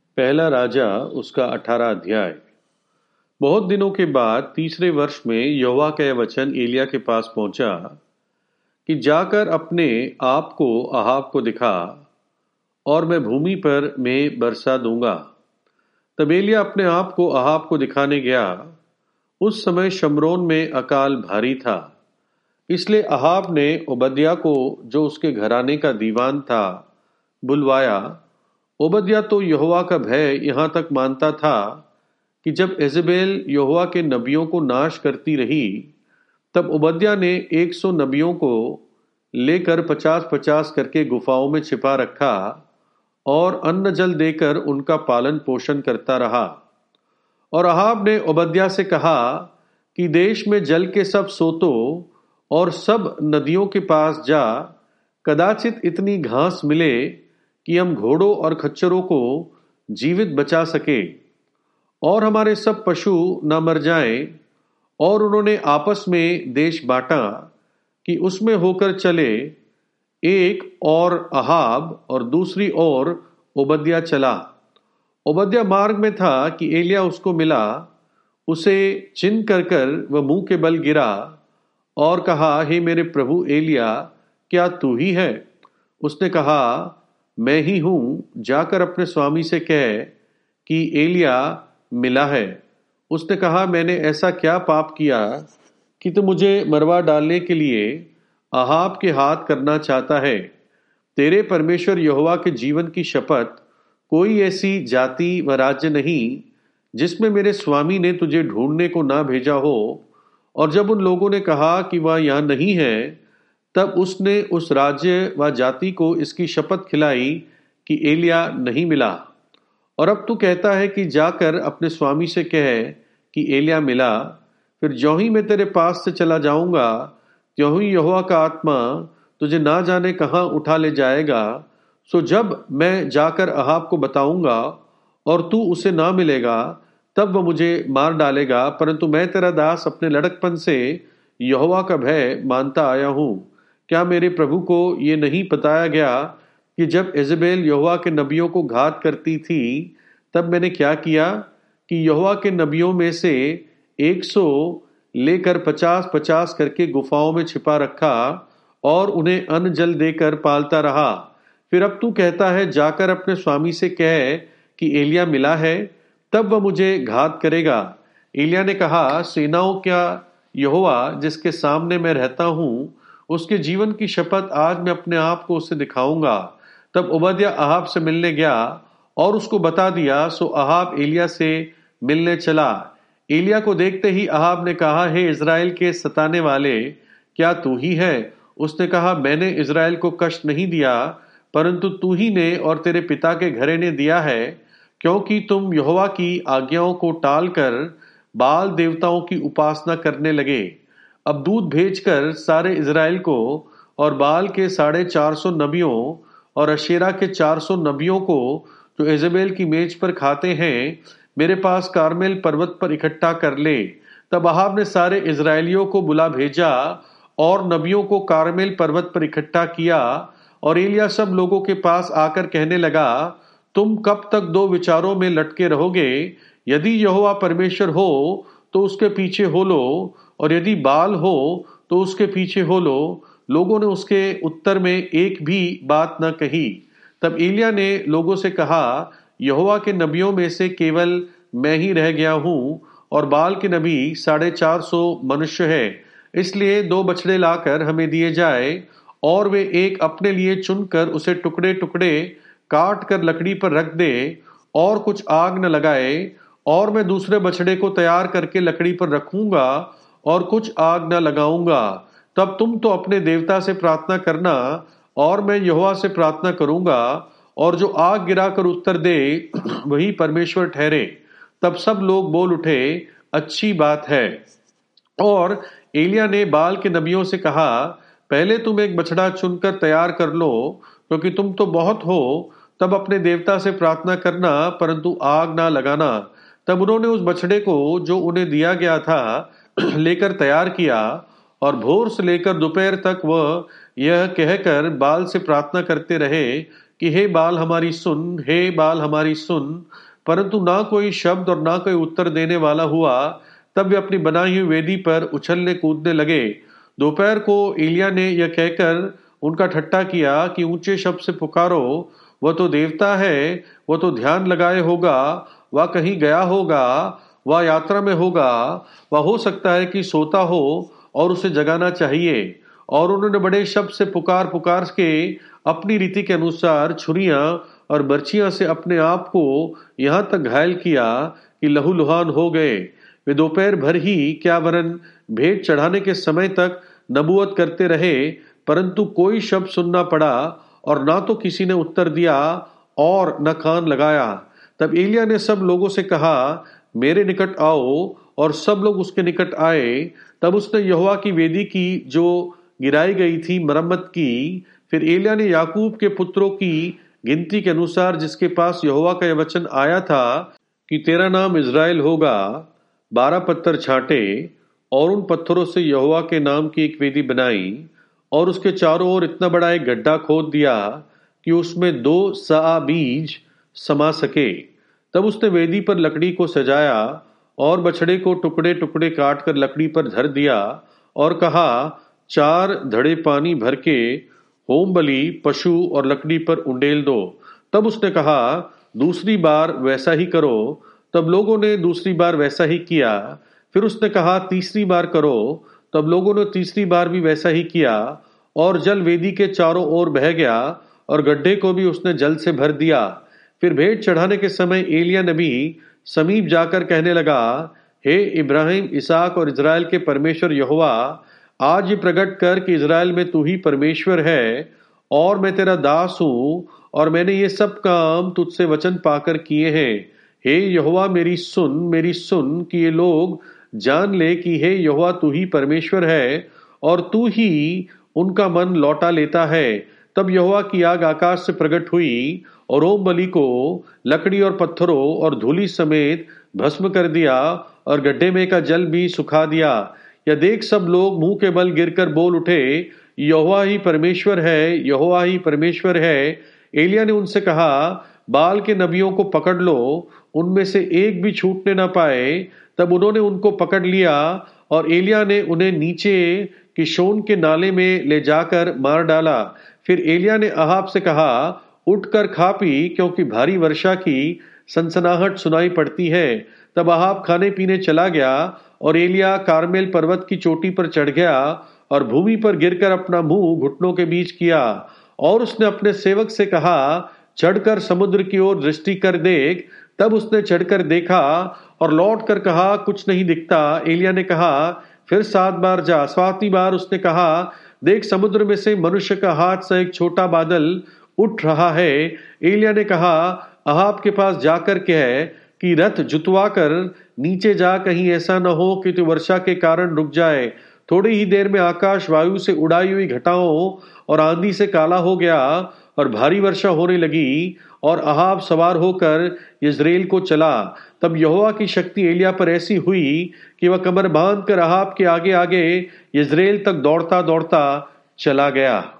पहला राजा उसका 18 अध्याय। बहुत दिनों के बाद तीसरे वर्ष में यहोवा का यह वचन एलिय्याह के पास पहुंचा कि जाकर अपने आप को अहाब को दिखा और मैं भूमि पर में बरसा दूंगा। तब एलिय्याह अपने आप को अहाब को दिखाने गया। उस समय शमरोन में अकाल भारी था, इसलिए अहाब ने ओबद्याह को, जो उसके घराने का दीवान था, बुलवाया। ओबद्याह तो यहोवा का भय यहाँ तक मानता था कि जब इजेबेल यहोवा के नबियों को नाश करती रही, तब ओबद्याह ने 100 नबियों को लेकर 50-50 करके गुफाओं में छिपा रखा और अन्न जल देकर उनका पालन पोषण करता रहा। और अहाब ने ओबद्याह से कहा कि देश में जल के सब सोतों और सब नदियों के पास जा, कदाचित इतनी घास मिले कि हम घोड़ों और खच्चरों को जीवित बचा सके और हमारे सब पशु न मर जाएं। और उन्होंने आपस में देश बांटा कि उसमें होकर चले, एक और अहाब और दूसरी ओर ओबद्याह चला। ओबद्याह मार्ग में था कि एलिय्याह उसको मिला। उसे चिन्ह कर वह मुंह के बल गिरा और कहा, हे मेरे प्रभु एलिय्याह, क्या तू ही है? उसने कहा, मैं ही हूं। जाकर अपने स्वामी से कह कि एलिय्याह मिला है। उसने कहा, मैंने ऐसा क्या पाप किया कि तू मुझे मरवा डालने के लिए अहाब के हाथ करना चाहता है? तेरे परमेश्वर यहोवा के जीवन की शपथ, कोई ऐसी जाति व राज्य नहीं जिसमें मेरे स्वामी ने तुझे ढूंढने को ना भेजा हो। और जब उन लोगों ने कहा कि वह यहाँ नहीं है, तब उसने उस राज्य व जाति को इसकी शपथ खिलाई कि एलिय्याह नहीं मिला। और अब तू कहता है कि जाकर अपने स्वामी से कह कि एलिय्याह मिला। फिर ज्यों ही मैं तेरे पास से चला जाऊंगा, त्यों ही यहोवा का आत्मा तुझे ना जाने कहाँ उठा ले जाएगा। सो जब मैं जाकर अहाब को बताऊंगा और तू उसे ना मिलेगा, तब वह मुझे मार डालेगा। परंतु मैं तेरा दास अपने लड़कपन से यहोवा का भय मानता आया हूँ। क्या मेरे प्रभु को ये नहीं बताया गया कि जब इजेबेल यहोवा के नबियों को घात करती थी, तब मैंने क्या किया कि यहोवा के नबियों में से 100 लेकर 50-50 करके गुफाओं में छिपा रखा और उन्हें अन्न जल देकर पालता रहा। फिर अब तू कहता है, जाकर अपने स्वामी से कह कि एलिय्याह मिला है, तब वह मुझे घात करेगा। एलिय्याह ने कहा, सेनाओं का यहोवा जिसके सामने मैं रहता हूँ, उसके जीवन की शपथ आज मैं अपने आप को उसे दिखाऊंगा। तब ओबद्याह अहाब से मिलने गया और उसको बता दिया। सो अहाब एलिय्याह से मिलने चला। एलिय्याह को देखते ही अहाब ने कहा, हे इज़राइल के सताने वाले, क्या तू ही है? उसने कहा, मैंने इज़राइल को कष्ट नहीं दिया, परंतु तू ही ने और तेरे पिता के घरे ने दिया है, क्योंकि तुम यहोवा की आज्ञाओं को टालकर बाल देवताओं की उपासना करने लगे। अब दूत भेजकर सारे इज़राइल को और बाल के 450 नबियों और अशेरा के 400 नबियों को, जो इजेबेल की मेज पर खाते हैं, मेरे पास कारमेल पर्वत पर इकट्ठा कर ले। तब अहाब ने सारे इज़राइलियों को बुला भेजा और नबियों को कारमेल पर्वत पर इकट्ठा किया। और एलिय्याह सब लोगों के पास आकर कहने लगा, तुम कब तक दो विचारों में लटके रहोगे? यदि यहोवा परमेश्वर हो तो उसके पीछे हो लो, और यदि बाल हो तो उसके पीछे हो लो। लोगों ने उसके उत्तर में एक भी बात न कही। तब एलिय्याह ने लोगों से कहा, यहोवा के नबियों में से केवल मैं ही रह गया हूँ, और बाल के नबी 450 मनुष्य है। इसलिए 2 बछड़े लाकर हमें दिए जाए, और वे एक अपने लिए चुनकर उसे टुकड़े टुकड़े काट कर लकड़ी पर रख दे, और कुछ आग न लगाए। और मैं दूसरे बछड़े को तैयार करके लकड़ी पर रखूंगा और कुछ आग न लगाऊंगा। तब तुम तो अपने देवता से प्रार्थना करना और मैं यहोवा से प्रार्थना करूंगा, और जो आग गिराकर उत्तर दे वही परमेश्वर ठहरे। तब सब लोग बोल उठे, अच्छी बात है। और एलिय्याह ने बाल के नबियों से कहा, पहले तुम एक बछड़ा चुनकर तैयार कर लो, क्योंकि तुम तो बहुत हो। तब अपने देवता से प्रार्थना करना, परंतु आग ना लगाना। तब उन्होंने उस बछड़े को जो उन्हें दिया गया था लेकर तैयार किया, और भोर से लेकर दोपहर तक वह यह कहकर बाल से प्रार्थना करते रहे कि हे बाल हमारी सुन, हे बाल हमारी सुन, परंतु ना कोई शब्द और ना कोई उत्तर देने वाला हुआ। तब वे अपनी बनाई हुई वेदी पर उछलने कूदने लगे। दोपहर को एलिया ने यह कहकर उनका ठट्ठा किया कि ऊंचे शब्द से पुकारो, वह तो देवता है, वह तो ध्यान लगाए होगा, वह कहीं गया होगा, वह यात्रा में होगा, वह हो सकता है कि सोता हो और उसे जगाना चाहिए। और उन्होंने बड़े शब्द से पुकार पुकार के अपनी रीति के अनुसार छुरियां और बर्छियां से अपने आप को यहां तक घायल किया कि लहूलुहान हो गए। वे दोपहर भर ही क्या वरन भेंट चढ़ाने के समय तक नबूवत करते रहे, परंतु कोई शब्द सुनना पड़ा और ना तो किसी ने उत्तर दिया और न कान लगाया। तब एलिया ने सब लोगों से कहा, मेरे निकट आओ, और सब लोग उसके निकट आए। तब उसने यहोवा की वेदी की जो गिराई गई थी मरम्मत की। फिर एलिया ने याकूब के पुत्रों की गिनती के अनुसार, जिसके पास यहोवा का यह वचन आया था कि तेरा नाम इज़राइल होगा, 12 पत्थर छांटे और उन पत्थरों से यहोवा के नाम की एक वेदी बनाई और उसके चारों ओर इतना बड़ा एक गड्ढा खोद दिया कि उसमें 2 सआ बीज समा सके। तब उसने वेदी पर लकड़ी को सजाया और बछड़े को टुकड़े टुकड़े काट कर लकड़ी पर धर दिया और कहा, 4 धड़े पानी भर के होम बलि पशु और लकड़ी पर उंडेल दो। तब उसने कहा, दूसरी बार वैसा ही करो। तब लोगों ने दूसरी बार वैसा ही किया। फिर उसने कहा, तीसरी बार करो। तब लोगों ने तीसरी बार भी वैसा ही किया और जल वेदी के चारों ओर बह गया और गड्ढे को भी उसने जल से भर दिया। फिर भेंट चढ़ाने के समय एलिया नबी समीप जाकर कहने लगा, हे इब्राहिम, इसहाक और इज़राइल के परमेश्वर यहोवा, आज ये प्रकट कर कि इज़राइल में तू ही परमेश्वर है और मैं तेरा दास हूँ और मैंने ये सब काम तुझसे वचन पाकर किए हैं। हे यहोवा, मेरी सुन कि ये लोग जान ले कि हे यहोवा, तू ही परमेश्वर है और तू ही उनका मन लौटा लेता है। तब यहोवा की आग आकाश से प्रकट हुई और होम बलि को लकड़ी और पत्थरों और धूलि समेत भस्म कर दिया और गड्ढे में का जल भी सुखा दिया। यह देख सब लोग मुंह के बल गिरकर बोल उठे, यहोवा ही परमेश्वर है, यहोवा ही परमेश्वर है। एलिया ने उनसे कहा, बाल के नबियों को पकड़ लो, उनमें से एक भी छूटने न पाए। तब उन्होंने उनको पकड़ लिया और एलिया ने उन्हें नीचे किशोन के नाले में ले जाकर मार डाला। फिर एलिया ने अहाब से कहा, उठकर खा पी, क्योंकि भारी वर्षा की सनसनाहट सुनाई पड़ती है। तब अहाब खाने पीने चला गया और एलिया कारमेल पर्वत की चोटी पर चढ़ गया और भूमि पर गिरकर अपना मुंह घुटनों के बीच किया और उसने अपने सेवक से कहा, चढ़कर समुद्र की ओर दृष्टि कर देख। तब उसने चढ़कर देखा और लौट कर कहा, कुछ नहीं दिखता। एलिया ने कहा, फिर 7 बार जा। 7वीं बार उसने कहा, देख, समुद्र में से मनुष्य का हाथ सा एक छोटा बादल उठ रहा है। एलिया ने कहा, अहाब के पास जाकर कह कि रथ जुतवा कर नीचे जा, कहीं ऐसा न हो कि तू वर्षा के कारण रुक जाए। थोड़ी ही देर में आकाश वायु से उड़ाई हुई घटाओं और आंधी से काला हो गया और भारी वर्षा होने लगी और अहाब सवार होकर यिज्रेल को चला। तब यहोवा की शक्ति एलिया पर ऐसी हुई कि वह कमर बांध कर अहाब के आगे आगे यिज्रेल तक दौड़ता दौड़ता चला गया।